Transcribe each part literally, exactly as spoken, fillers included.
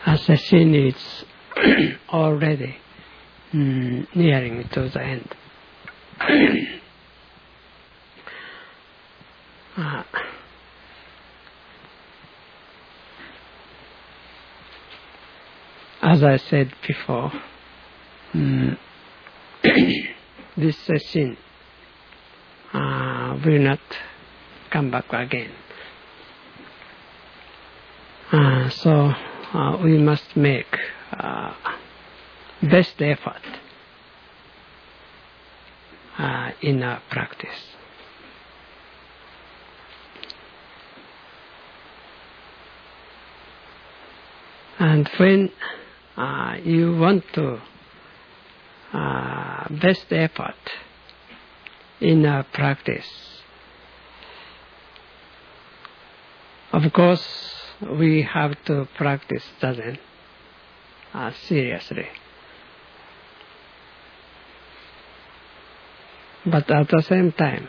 As the scene is already mm, nearing to the end. uh, as I said before, mm, this scene uh, will not come back again. Uh, so uh, we must make uh, best effort uh, in our practice. And when uh, you want to uh, best effort in our practice, of course, we have to practice Zazen uh, seriously. But at the same time,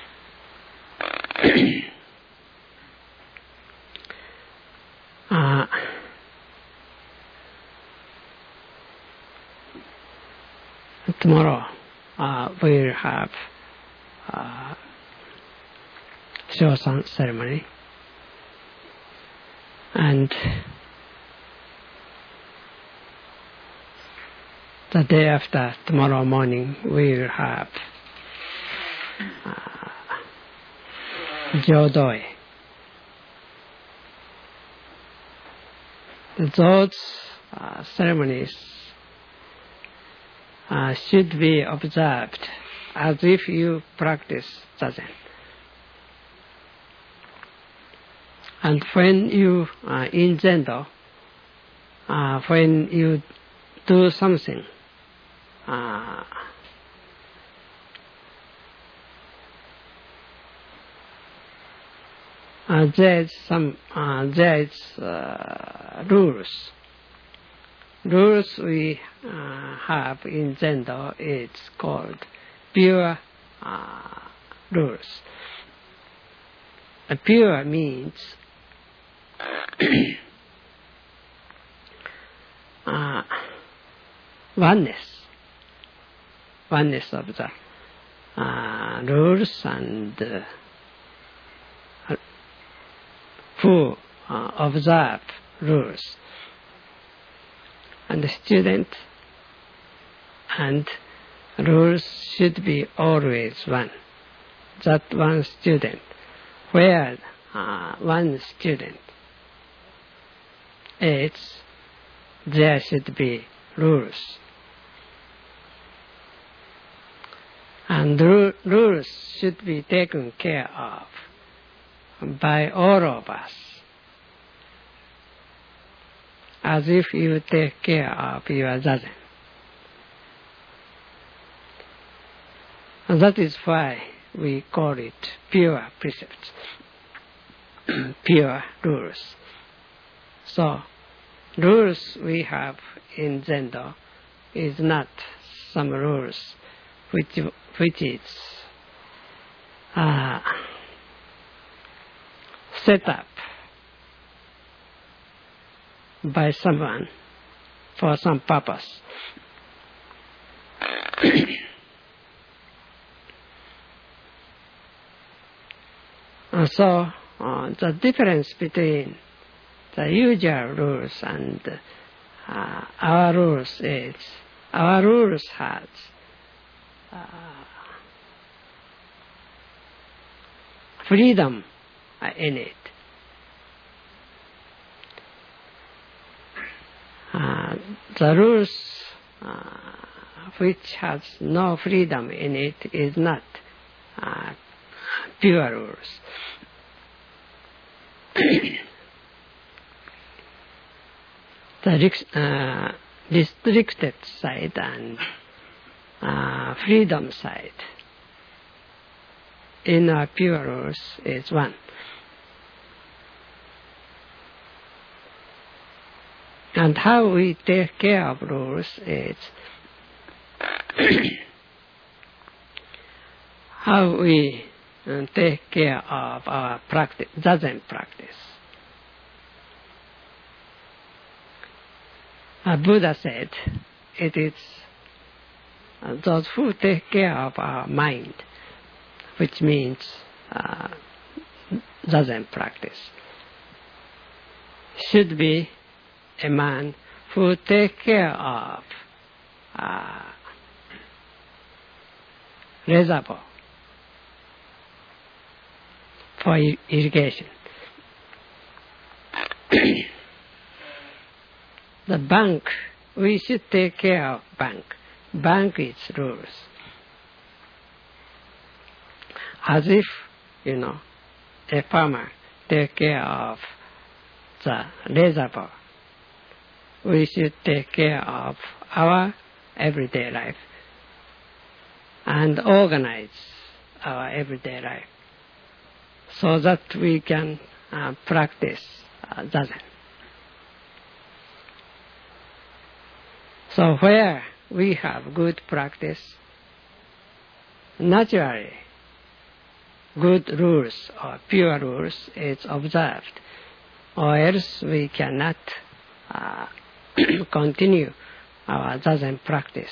uh, tomorrow uh, we'll have uh, Shosan ceremony. And the day after tomorrow morning, we will have uh, Jodoi. Those uh, ceremonies uh, should be observed as if you practice Zazen. And when you, uh, in Zendo, uh, when you do something, uh, uh, there is some, uh, there is uh, rules. Rules we uh, have in Zendo, it's called pure uh, rules. Uh, pure means uh, oneness, oneness of the uh, rules and uh, who uh, observe rules, and the student and rules should be always one. That one student, where uh, one student is, there should be rules. And ru- rules should be taken care of by all of us, as if you take care of your Zazen. And that is why we call it pure precepts, pure rules. So, rules we have in Zendo is not some rules which which is uh, set up by someone for some purpose. And so uh, the difference between the usual rules and uh, our rules is, our rules has uh, freedom uh, in it. Uh, the rules uh, which has no freedom in it is not uh, pure rules. The uh, restricted side and uh, freedom side in our pure rules is one. And how we take care of rules is how we uh, take care of our practice, Zazen practice. uh, Buddha said, it is uh, those who take care of our mind, which means uh, Zazen practice, should be a man who take care of uh, reservoir for irrigation. The bank, we should take care of bank. Bank its rules. As if, you know, a farmer take care of the reservoir. We should take care of our everyday life and organize our everyday life so that we can uh, practice uh, Zazen. So where we have good practice, naturally good rules or pure rules is observed, or else we cannot uh, continue our Zazen practice.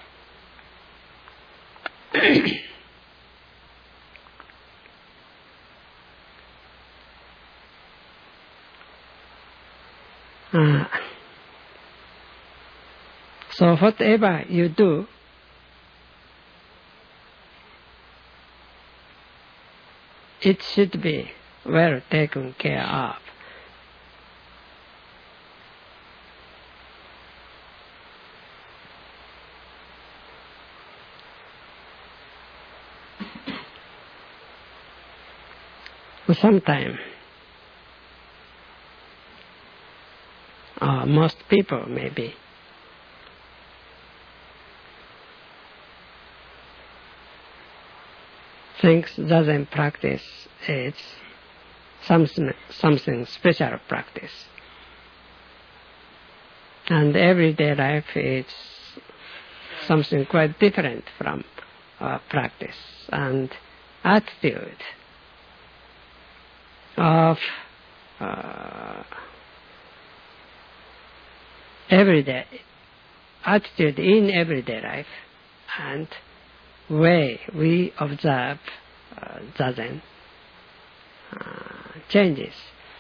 uh, so whatever you do, it should be well taken care of. Sometimes, uh, most people maybe thinks Zazen practice is something, something special practice. And everyday life is something quite different from our practice. And attitude of uh, everyday, attitude in everyday life and way we observe uh, Zazen uh, changes.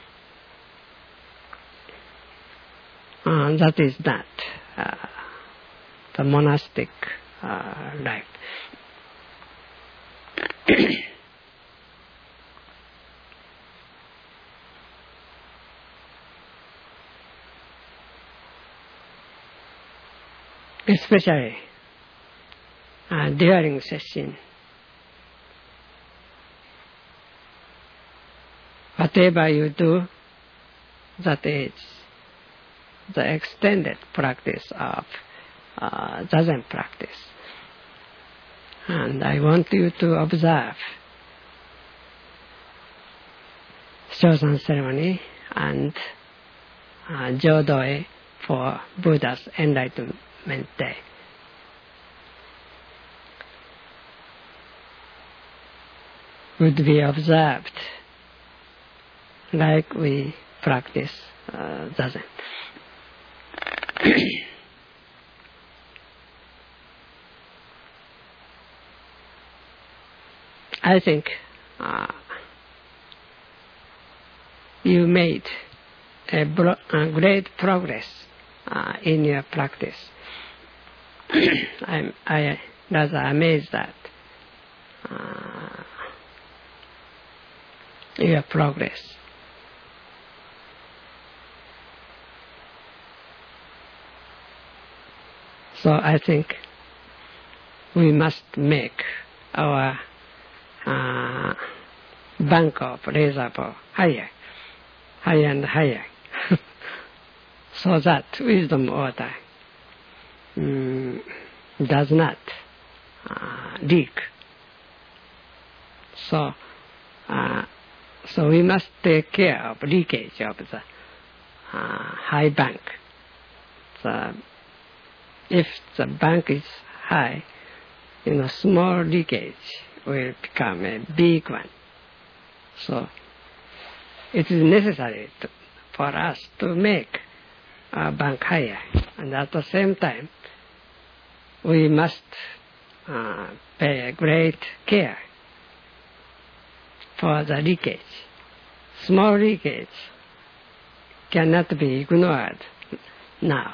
Uh, that is not uh, the monastic uh, life. Especially uh, during session, whatever you do, that is the extended practice of uh, Zazen practice. And I want you to observe Shozan ceremony and uh, Jodoe for Buddha's enlightenment day. Would be observed like we practice uh, Zazen. I think uh, you made a, bro- a great progress uh, in your practice. I'm I rather amazed at uh, your progress. So I think we must make our uh, bank of reservoir higher, higher and higher, so that wisdom water um, does not uh, leak. So, uh, so we must take care of leakage of the uh, high bank. So if the bank is high, you know, small leakage will become a big one. So it is necessary to, for us to make our bank higher. And at the same time, we must uh, pay great care for the leakage. Small leakage cannot be ignored now.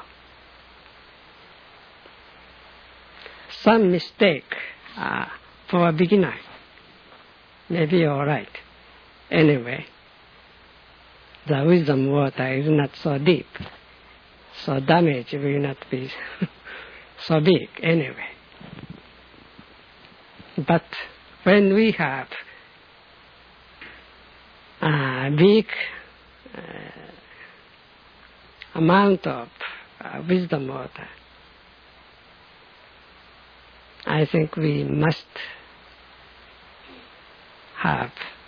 Some mistake uh, for a beginner may be all right. Anyway, the wisdom water is not so deep, so damage will not be so big anyway. But when we have a big uh, amount of uh, wisdom water, I think we must have,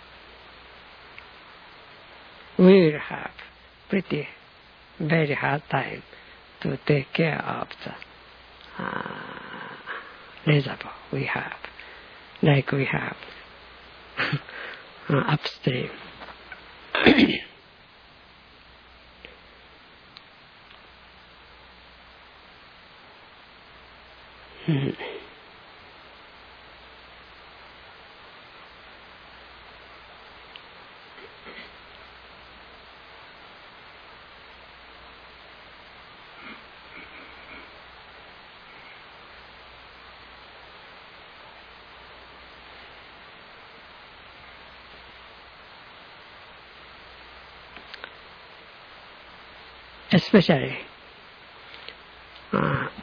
we will have pretty very hard time to take care of the uh, reservoir we have, like we have upstream. hmm. Especially, uh,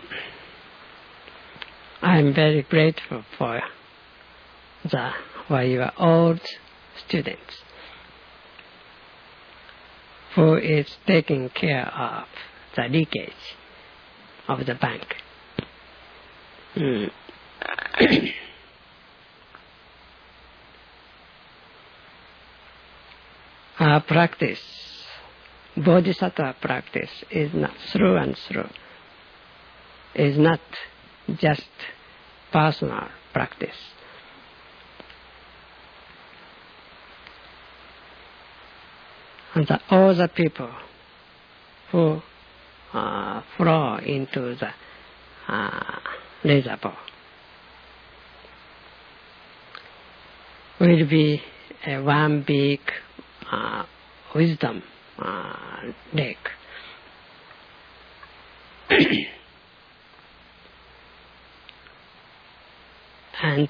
I am very grateful for the for your old students who is taking care of the leakage of the bank. Mm. Our practice, Bodhisattva practice, is not through and through, is not just personal practice. And the, all the people who uh, flow into the uh, reservoir will be a one big uh, wisdom uh, lake. And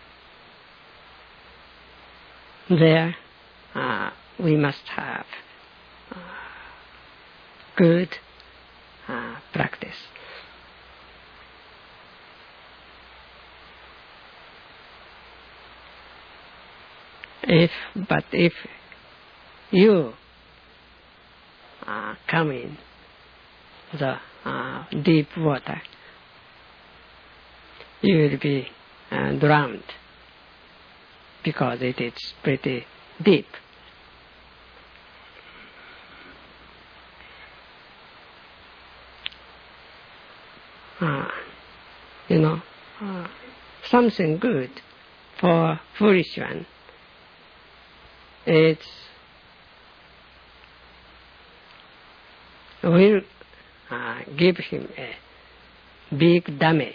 there uh, we must have uh, good uh, practice. If, but if you uh, come in the uh, deep water, you will be uh, drowned because it is pretty deep. Uh, you know, uh, something good for foolish one, it's will uh, give him a big damage.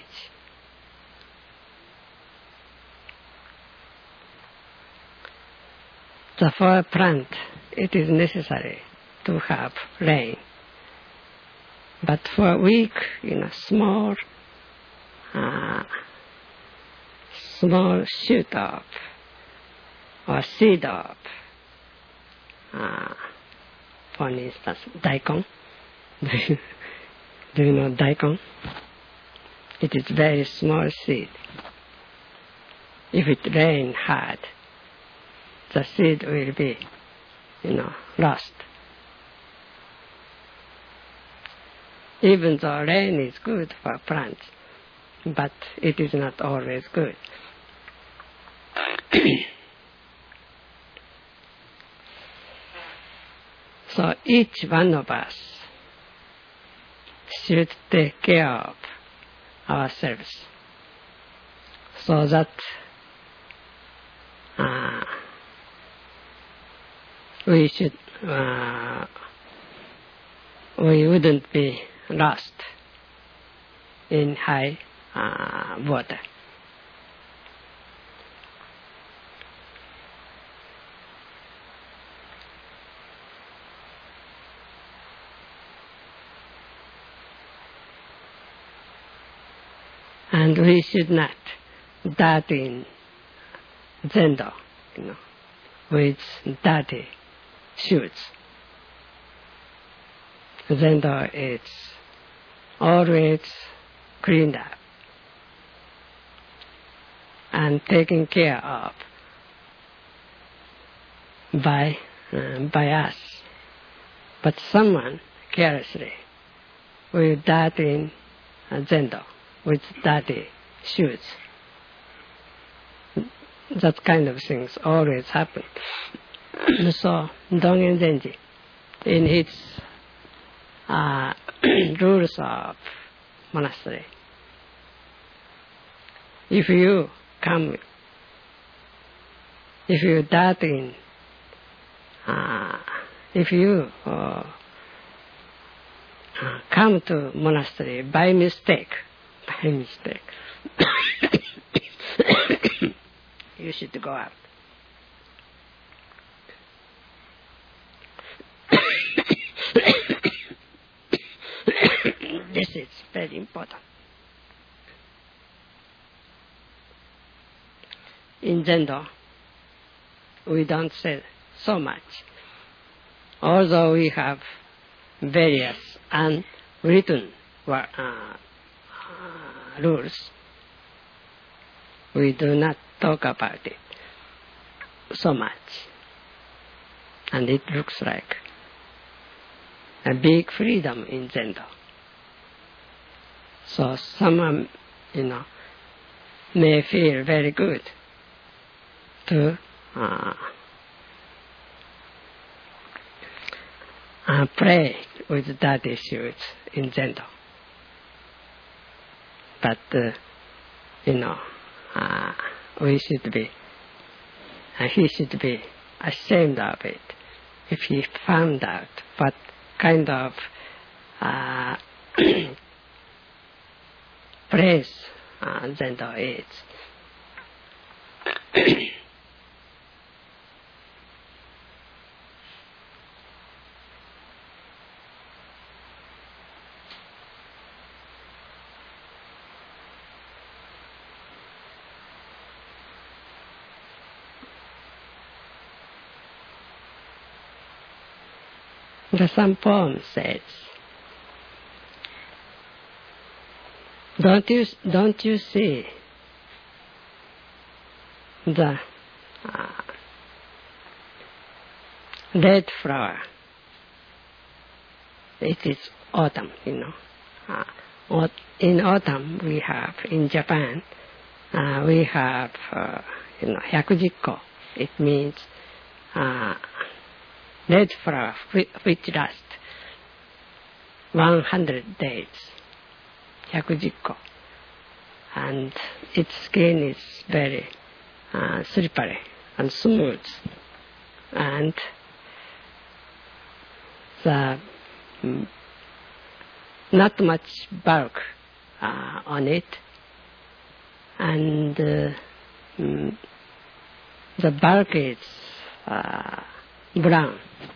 So for a plant, it is necessary to have rain. But for a weak, you know, small, uh, small shoot of, or seed of, uh, for instance, daikon. Do you know daikon? It is very small seed. If it rain hard, the seed will be, you know, lost. Even though rain is good for plants, but it is not always good. So each one of us should take care of ourselves so that uh, we should uh, we wouldn't be lost in high uh, water. And we should not dart in zendo, you know, with dirty shoes. Zendo is always cleaned up and taken care of by uh, by us. But someone carelessly will dart in uh, zendo with dirty shoes. That kind of things always happen. So Dongen Zenji, in his uh, rules of monastery, if you come, if you dart in, uh, if you uh, come to monastery by mistake, by mistake, you should go out. This is very important. In Zendo, we don't say so much. Although we have various unwritten uh, uh, rules, we do not talk about it so much. And it looks like a big freedom in Zendo. So someone, you know, may feel very good to uh, uh, pray with dirty shoes in Zendo. But, uh, you know, uh, we should be, uh, he should be ashamed of it if he found out what kind of uh, place uh, Zendo is. The some poem says, Don't you, don't you see the uh, red flower? It is autumn, you know. Uh, in autumn we have, in Japan, uh, we have, uh, you know, hyakujikko. It means uh, red flower which lasts one hundred days. Hyakujikko, and its skin is very uh, slippery and smooth, and the mm, not much bulk uh, on it, and uh, mm, the bark is uh, brown,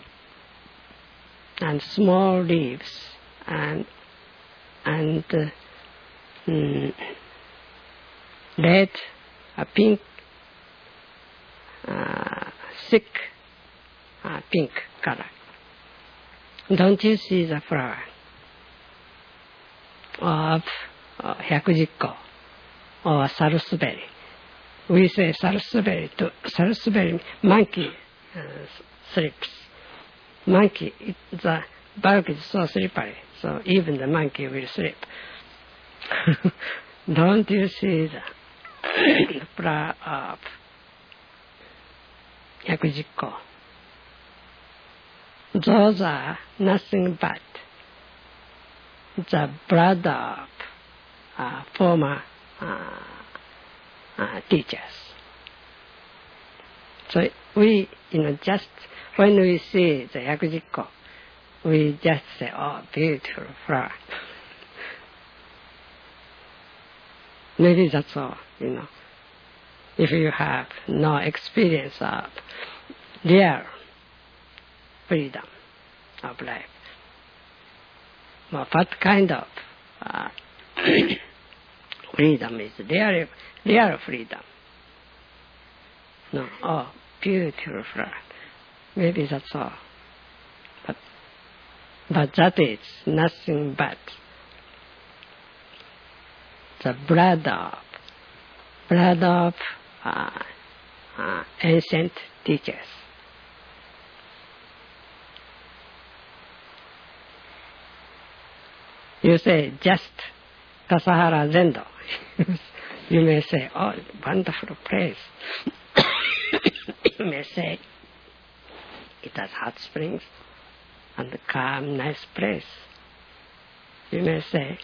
and small leaves, and and uh, Mm, red, uh, pink, uh, thick uh, pink color. Don't you see the flower of uh, hyakujikko or sarusberry? We say sarusberry to sarusberry, monkey uh, slips. Monkey, it, the bark is so slippery, so even the monkey will slip. Don't you see the flower of hyakujikko? Those are nothing but the blood of uh, former uh, uh, teachers. So we, you know, just when we see the hyakujikko, we just say, "Oh, beautiful flower." Maybe that's all, you know. If you have no experience of real freedom of life, well, what kind of uh, freedom is real, real freedom? No, oh, beautiful flower. Maybe that's all. But, but that is nothing but the blood of, blood of uh, uh, ancient teachers. You say just Tassajara Zendo. You may say, oh, wonderful place. You may say, it has hot springs and a calm, nice place. You may say,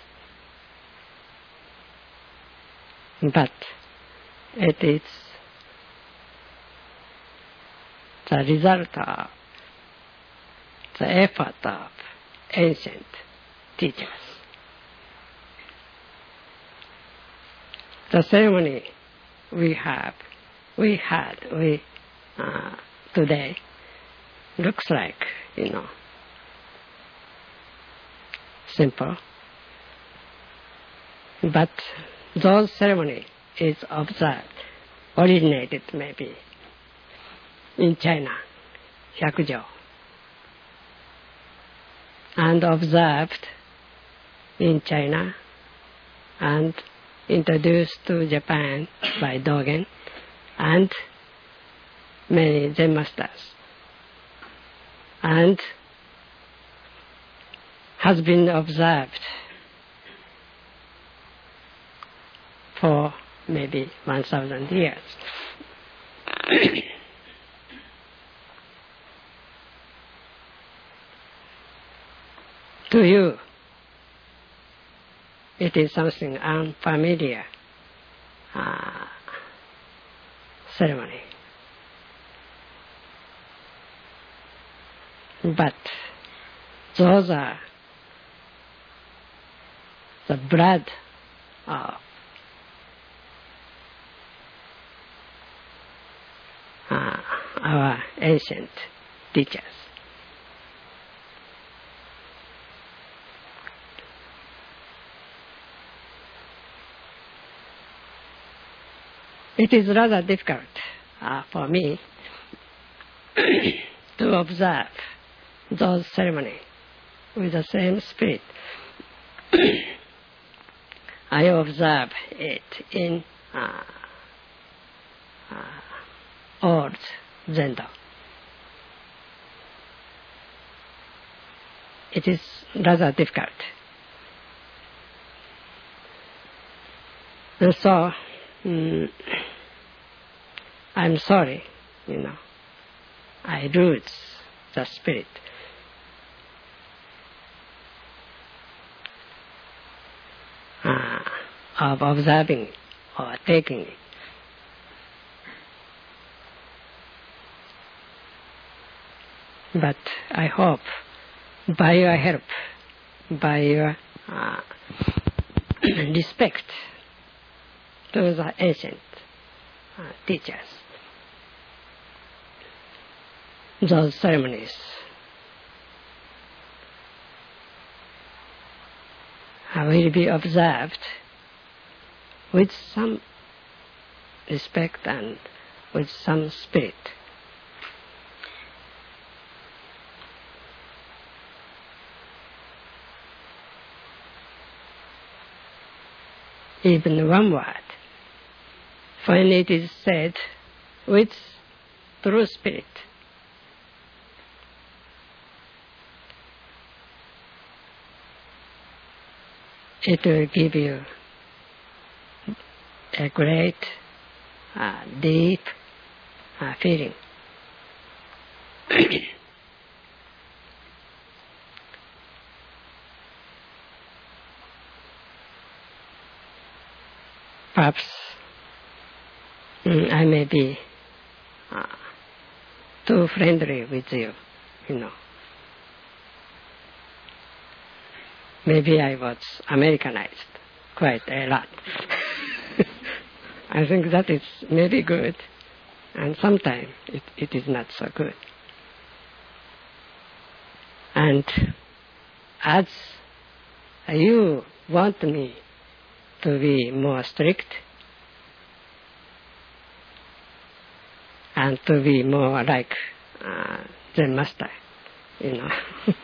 but it is the result of the effort of ancient teachers. The ceremony we have, we had, we uh, today looks like, you know, simple. But those ceremony is observed, originated maybe in China, Hyakujou, and observed in China and introduced to Japan by Dogen and many Zen masters, and has been observed for maybe one thousand years. To you, it is something unfamiliar uh, ceremony. But those are the blood of uh, our ancient teachers. It is rather difficult uh, for me to observe those ceremonies with the same spirit. I observe it in uh, uh, old Zendo. It is rather difficult. And so, mm, I'm sorry, you know, I lose the spirit. Uh, of observing or taking it. But I hope by your help, by your uh, respect to the ancient uh, teachers, those ceremonies will be observed with some respect and with some spirit. Even one word, when it is said with true spirit, it will give you a great, uh, deep uh, feeling. Perhaps mm, I may be uh, too friendly with you, you know. Maybe I was Americanized quite a lot. I think that is maybe good, and sometimes it, it is not so good. And as you want me to be more strict and to be more like uh, Zen master, you know.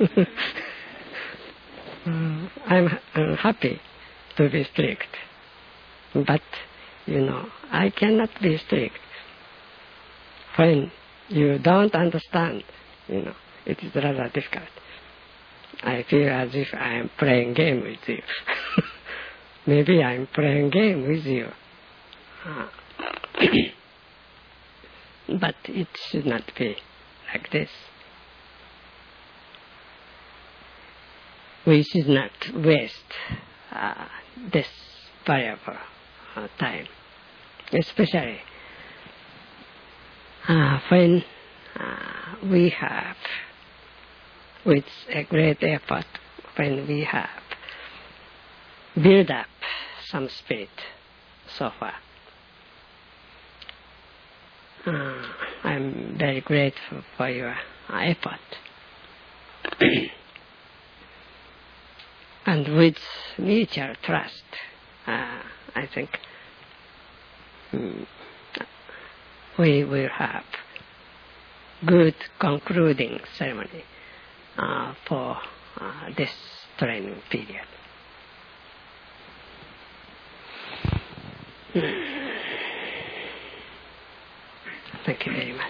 uh, I'm, I'm happy to be strict, but, you know, I cannot be strict when you don't understand, you know. It is rather difficult. I feel as if I am playing game with you. Maybe I am playing game with you. Uh, but it should not be like this. We should not waste uh, this valuable uh, time, especially uh, when uh, we have, with a great effort, when we have built up some spirit so far. Uh, I'm very grateful for your uh, effort. And with mutual trust, uh, I think um, we will have good concluding ceremony uh, for uh, this training period. Thank you very much.